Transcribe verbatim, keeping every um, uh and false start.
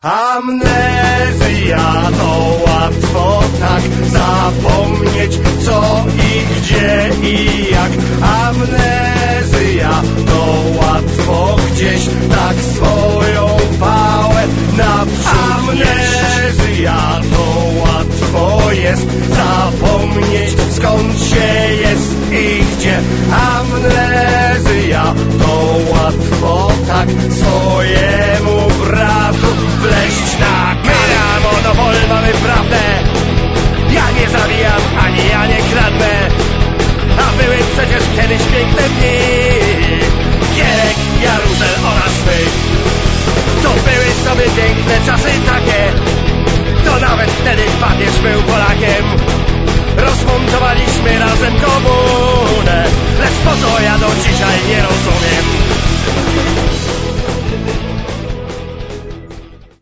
Amnezja to łatwo tak zapomnieć, co i gdzie i jak. Amnezja to łatwo gdzieś tak swoją pałę naprzód. Amnezja to łatwo jest zapomnieć, skąd się jest i gdzie. Amnezja to łatwo tak swojemu bratu wleść na karę. Monopol, mamy prawdę. Ja nie zabijam, ani ja nie kradnę. A były przecież kiedyś piękne dni Gierek, Jaruzel oraz my. To były sobie piękne czasy takie. To nawet wtedy papież był Polakiem. Rozmontowaliśmy razem komunę. Lecz po co ja do dzisiaj nie rozumiem.